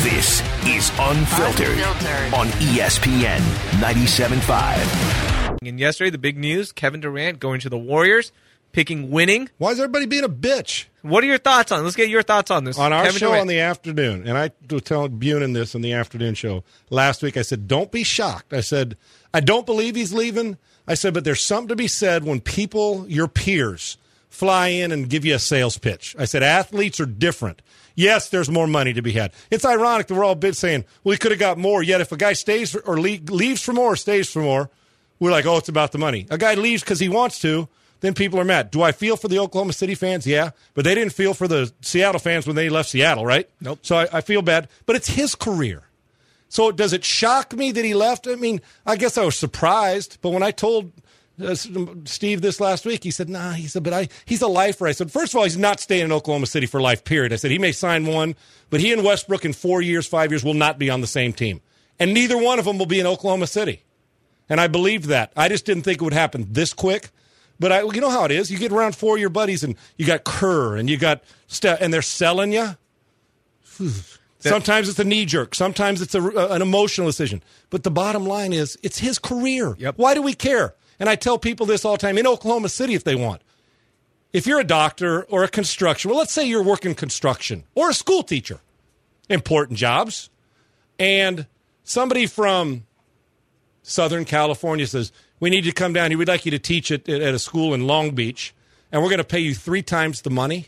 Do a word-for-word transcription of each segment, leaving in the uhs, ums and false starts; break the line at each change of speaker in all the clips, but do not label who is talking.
This is Unfiltered, Unfiltered. on E S P N ninety-seven point five.
And yesterday, the big news, Kevin Durant going to the Warriors, picking winning.
Why is everybody being a bitch?
What are your thoughts on it? Let's get your thoughts on this.
On our
Kevin
show
Durant.
on the afternoon, and I was telling Bunin this on the afternoon show last week, I said, don't be shocked. I said, I don't believe he's leaving. I said, but there's something to be said when people, your peers, fly in and give you a sales pitch. I said, athletes are different. Yes, there's more money to be had. It's ironic that we're all bit saying, well, he could have got more. Yet if a guy stays for, or le- leaves for more or stays for more, we're like, oh, it's about the money. A guy leaves because he wants to, then people are mad. Do I feel for the Oklahoma City fans? Yeah. But they didn't feel for the Seattle fans when they left Seattle, right?
Nope.
So I, I feel bad. But it's his career. So does it shock me that he left? I mean, I guess I was surprised. But when I told uh, Steve this last week, he said, nah, he said, but I, he's a lifer. I said, first of all, he's not staying in Oklahoma City for life, period. I said, he may sign one, but he and Westbrook in four years, five years will not be on the same team. And neither one of them will be in Oklahoma City. And I believed that. I just didn't think it would happen this quick. But I, you know how it is. You get around four of your buddies, and you got Kerr, and you got Steph, and they're selling you. Sometimes it's a knee jerk. Sometimes it's a, an emotional decision. But the bottom line is, it's his career.
Yep.
Why do we care? And I tell people this all the time in Oklahoma City if they want. If you're a doctor or a construction, well, let's say you're working construction or a school teacher, important jobs, and somebody from Southern California says, we need you to come down here. We'd like you to teach at, at a school in Long Beach, and we're going to pay you three times the money.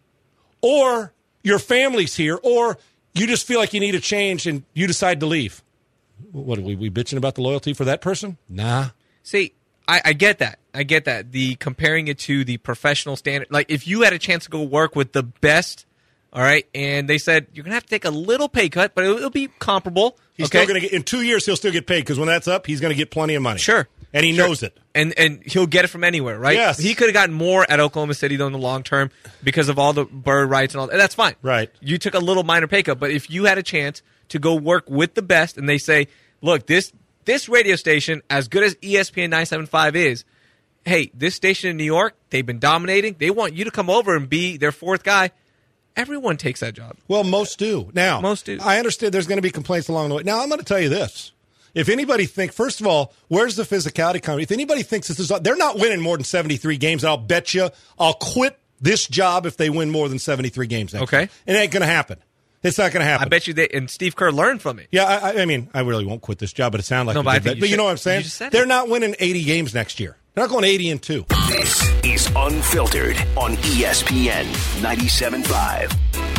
Or your family's here, or you just feel like you need a change and you decide to leave. What, are we, we bitching about the loyalty for that person? Nah.
See, I, I get that. I get that. The comparing it to the professional standard. Like, if you had a chance to go work with the best, all right, and they said, you're going to have to take a little pay cut, but it'll, it'll be comparable.
He's
okay?
still going to get, in two years, he'll still get paid, because when that's up, he's going to get plenty of money.
Sure.
And he
sure.
knows it.
And and he'll get it from anywhere, right?
Yes.
He could have gotten more at Oklahoma City, though, in the long term because of all the bird rights and all that. That's fine.
Right.
You took a little minor pay cut, but if you had a chance to go work with the best and they say, look, this this radio station, as good as E S P N nine seventy-five is, hey, this station in New York, they've been dominating. They want you to come over and be their fourth guy. Everyone takes that job.
Well, most do. Now,
most do.
I understand there's going to be complaints along the way. Now, I'm going to tell you this. If anybody think, first of all, where's the physicality coming? If anybody thinks this is, they're not winning more than seventy-three games. I'll bet you I'll quit this job if they win more than seventy-three games next
Okay.
year. It ain't going to happen. It's not going to happen.
I bet you they, and Steve Kerr learned from it.
Yeah, I, I mean, I really won't quit this job, but it sounds like
no,
it
but, I
did
think
that.
you
But you
should,
know what I'm saying?
You just said
they're
it.
not winning eighty games next year. They're not going eighty and two.
This is Unfiltered on E S P N ninety-seven point five.